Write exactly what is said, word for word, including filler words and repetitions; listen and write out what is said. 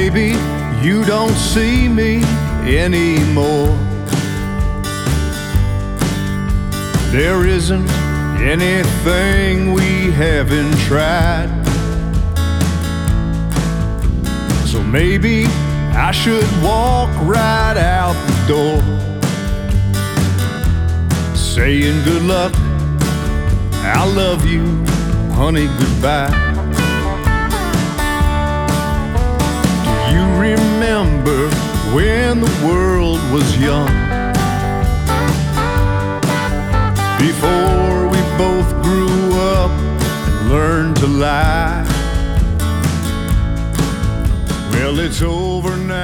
maybe you don't see me anymore. There isn't anything we haven't tried. So maybe I should walk right out the door, saying good luck, I love you, honey, goodbye. Do you remember when the world was young? Before we both grew up and learned to lie. Well, it's over now.